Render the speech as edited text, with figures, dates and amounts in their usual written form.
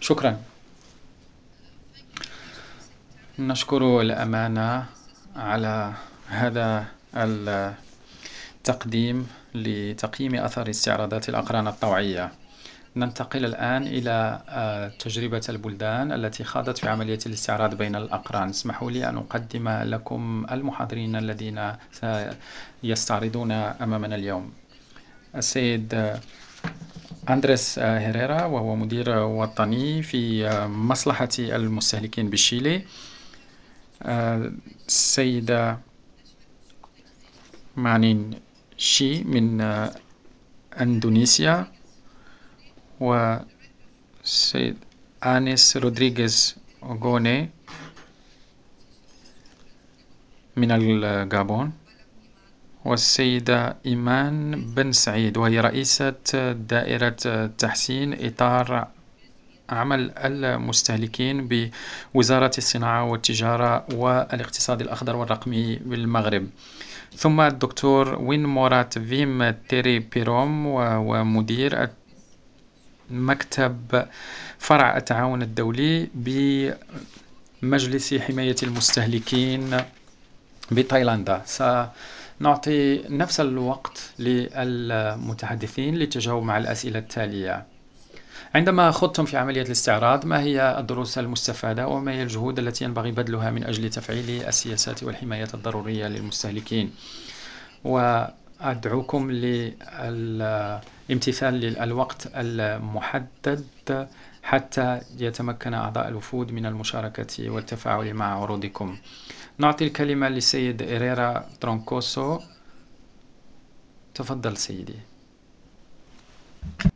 شكرا. نشكر الأمانة على هذا التقديم لتقييم أثر استعراضات الأقران الطوعية. ننتقل الآن إلى تجربة البلدان التي خاضت في عملية الاستعراض بين الأقران. اسمحوا لي أن أقدم لكم المحاضرين الذين سيستعرضون أمامنا اليوم. السيد أندريس هيريرا، وهو مدير وطني في مصلحة المستهلكين بشيلي. السيدة مانين شي من أندونيسيا، والسيد آنيس رودريغيز أوغوني من الغابون، والسيدة إيمان بن سعيد، وهي رئيسة دائرة تحسين إطار عمل المستهلكين بوزارة الصناعة والتجارة والاقتصاد الأخضر والرقمي بالمغرب. ثم الدكتور وين مورات فيم تيري بيروم، وهو مدير مكتب فرع التعاون الدولي بمجلس حماية المستهلكين بتايلاندا. سنعطي نفس الوقت للمتحدثين للتجاوب مع الأسئلة التالية. عندما خضتم في عملية الاستعراض، ما هي الدروس المستفادة وما هي الجهود التي ينبغي بذلها من أجل تفعيل السياسات والحمايات الضرورية للمستهلكين؟ وأدعوكم للامتثال للوقت المحدد حتى يتمكن أعضاء الوفود من المشاركة والتفاعل مع عروضكم. نعطي الكلمة للسيد إيريرا ترونكوسو. تفضل سيدي.